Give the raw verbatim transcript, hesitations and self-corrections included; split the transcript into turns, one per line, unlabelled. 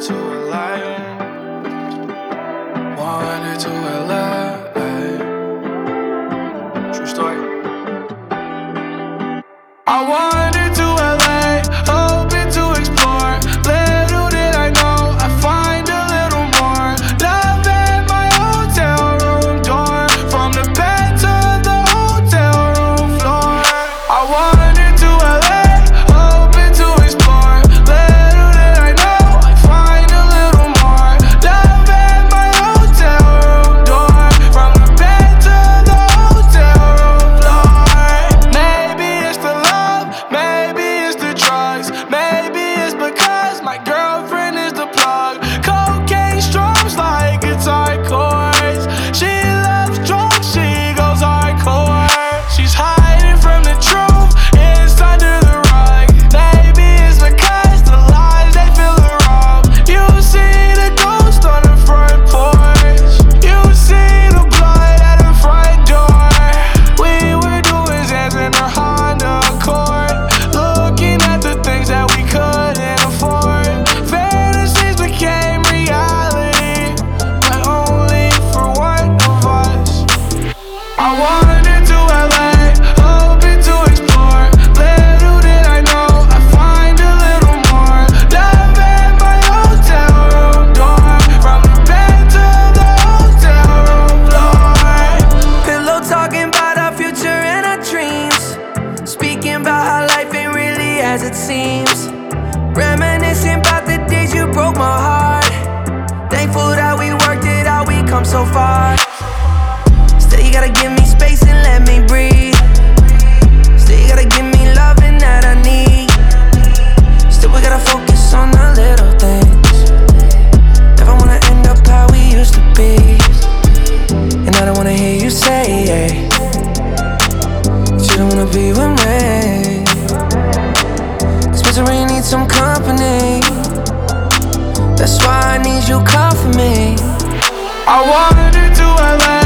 to L A. one hundred to L A. True story. I wanted to L A, hoping to explore. Little did I know I'd find a little more. Love at my hotel room door, from the bed to the hotel room floor. I wanted to L A, hoping to explore. Little did I know I'd find a little more. Love at my hotel room door, from the bed to the hotel room floor. Maybe it's the love, maybe it's the drugs, maybe it's because my girlfriend is the plug. Cocaine strums like guitar chords. She loves drugs, she goes hardcore. She's hiding from the truth, it's under the rug. Maybe it's because the lies, they feel the rub. You see the ghost on the front porch, you see the blood at the front door. We were doing Zans in our Honda Accord, looking at the things that we couldn't afford. Fantasies became reality, but only for one of us. I wanted to L A, hoping to explore. Little did I know I'd find a little more. Love at my hotel room door, from the bed to the hotel room floor.
Pillow talking about our future and our dreams, speaking about how life ain't really as it seems. Reminiscing about the days you broke my heart. Thankful that we worked it out, we come so far. Still you gotta give me space and let me breathe. Still you gotta give me loving that I need. Still we gotta focus on the little things. Never wanna end up how we used to be. And I don't wanna hear you say that you don't wanna be with me. Cause misery needs some company. That's why I need you, call for me.
I wanted to L A,